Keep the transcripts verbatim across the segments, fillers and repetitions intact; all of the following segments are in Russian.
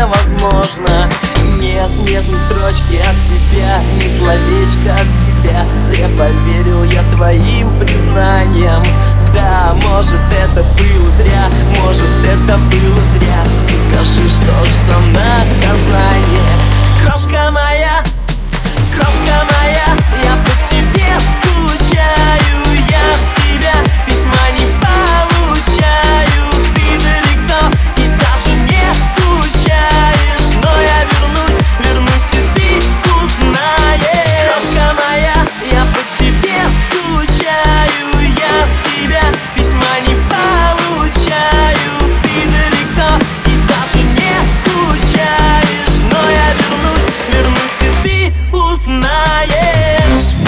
невозможно. Нет, нет ни строчки от тебя, ни словечка от тебя. Зря поверил я твоим признаниям. Да, может это было зря, может это было зря. Ты скажи, что ж за наказание? Крошка моя, крошка моя, я по тебе скучаю. Я от тебя письма не получаю. Ты далеко и даже не скучаешь. Но я вернусь, вернусь и ты узнаешь. Крошка моя, я по тебе скучаю. Я от тебя письма не получаю. Ты далеко и даже не скучаешь. Но я вернусь, вернусь и ты узнаешь.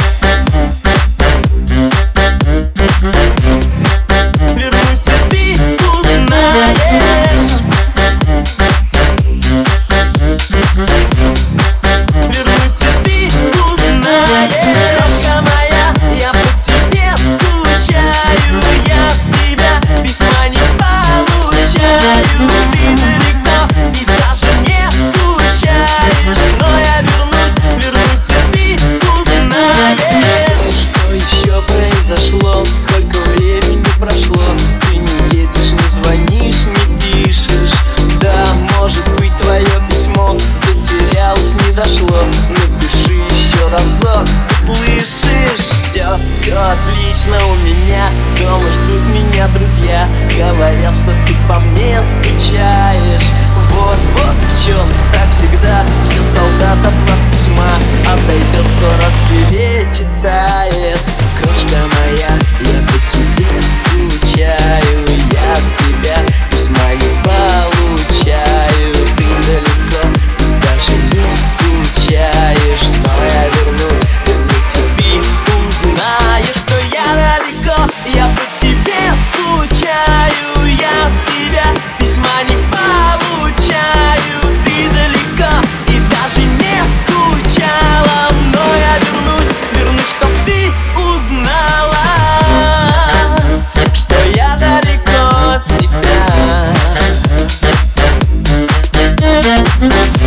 Вернусь и ты узнаешь. Вернусь и ты узнаешь. Крошка моя, я по тебе скучаю. Я от тебя письма не получаю. Ты далеко и даже не скучаешь. Но я вернусь, вернусь и ты узнаешь. Что еще произошло? Сколько времени прошло? Ты не едешь, не звонишь, не пишешь. Да, может быть, твое письмо затерялось, не дошло. Напиши еще разок, слышишь? Все, все отлично у меня. Дома ждут меня друзья. Говорят, что ты по мне скучаешь. Вот, вот в чем, так всегда. Все солдат от нас письма отойдет, сто раз перечитает. Крошка моя, я по тебе скучаю. Я от тебя письма не получаю. Ты далеко и даже не скучаешь. Но я вернусь, вернусь и ты узнаешь, что я далеко, я по тебе скучаю. Я от тебя письма не получаю. Ты далеко и даже не скучала. Но я вернусь, вернусь, чтоб ты узнала, что я далеко от тебя.